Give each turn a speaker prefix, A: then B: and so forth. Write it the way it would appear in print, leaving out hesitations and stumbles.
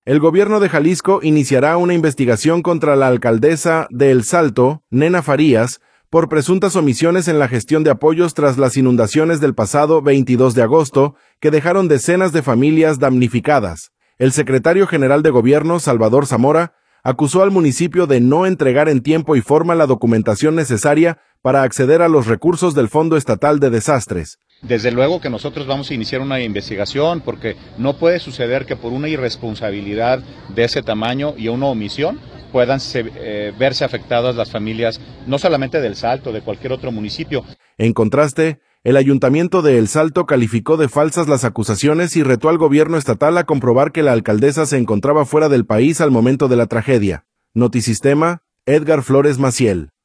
A: El gobierno de Jalisco iniciará una investigación contra la alcaldesa de El Salto, Nena Farías, por presuntas omisiones en la gestión de apoyos tras las inundaciones del pasado 22 de agosto, que dejaron decenas de familias damnificadas. El secretario general de Gobierno, Salvador Zamora, acusó al municipio de no entregar en tiempo y forma la documentación necesaria para acceder a los recursos del Fondo Estatal de Desastres.
B: Desde luego que nosotros vamos a iniciar una investigación porque no puede suceder que por una irresponsabilidad de ese tamaño y una omisión puedan verse afectadas las familias, no solamente del Salto, de cualquier otro municipio.
A: En contraste, el Ayuntamiento de El Salto calificó de falsas las acusaciones y retó al gobierno estatal a comprobar que la alcaldesa se encontraba fuera del país al momento de la tragedia. Notisistema, Edgar Flores Maciel.